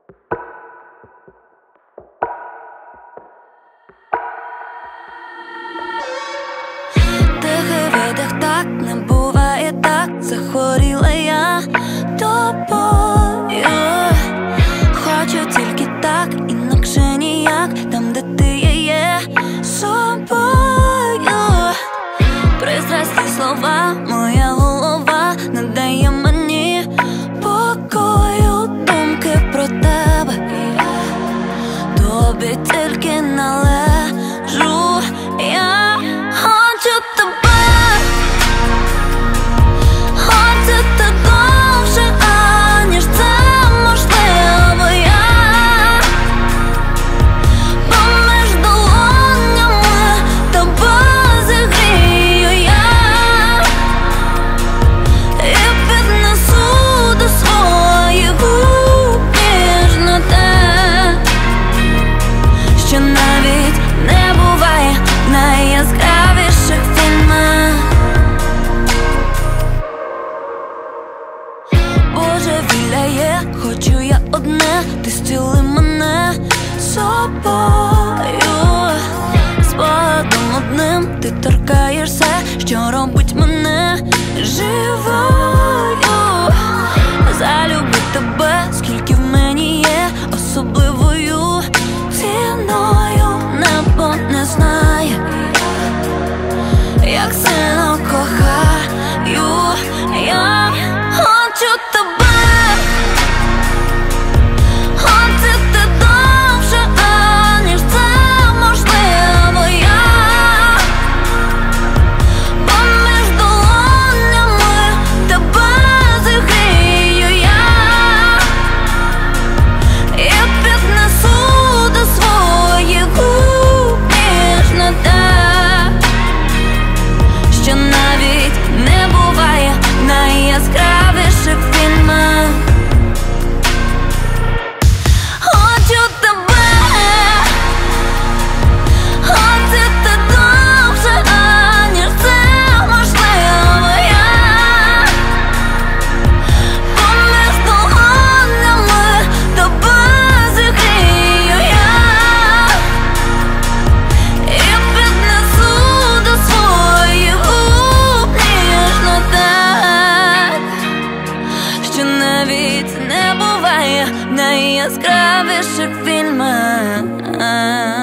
Тихий видих, так не буває так. Захворіла я тобою. Хочу тільки так, інакше ніяк. Там, де ти є собою. Пристрасні слова, моя голова не дає мені покою. Думки про тебе, тобі тільки належу я. Хочу тебе, хочу так довше, аніж це можливо я. Поміж долонями тебе зігрію я. І піднесу до своїх губ ніжно те, що навіть не буває в найяскравіших фільмах. Божевілля є, хочу я одне, ти зціли мене собою. Спогадом одним ти торкаєшся, що робить мене живою. Залюбити тебе, скільки в мені є, особливою ціною. Небо не знає, як сильно кохаю я. Хочу тебе, хочете довше, аніж це можливо я. Поміж долонями тебе зігрію я. І піднесу до своїх губ ніжно те, що навіть не буває в найяскравіших фільмах. Хочу тебе, хочете довше, аніж це можливо я. Поміж долонями тебе зігрію я. І піднесу до своїх губ ніжно так, що навіть не буває в найяскравіших фільмах.